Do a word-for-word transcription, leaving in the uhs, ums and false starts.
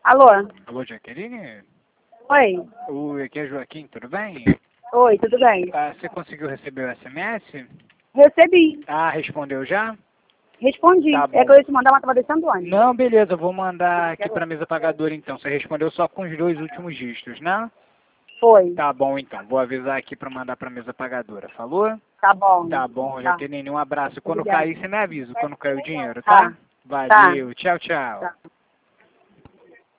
Alô? Alô, Jaqueline? Oi. O, aqui é Joaquim, tudo bem? Oi, tudo bem? Ah, você conseguiu receber o S M S? Recebi. Ah, respondeu já? Respondi. Tá bom. É que eu ia te mandar, mas tava deixando antes. Não, beleza, eu vou mandar aqui pra mesa pagadora então. Você respondeu só com os dois últimos dígitos, né? Foi. Tá bom então, vou avisar aqui pra mandar pra mesa pagadora, falou? Tá bom. Tá bom, Tá. Jaqueline, um abraço. Quando Obrigada. cair, você me avisa, quando cair o dinheiro, tá? Tá. Valeu, tchau, tchau. Tá.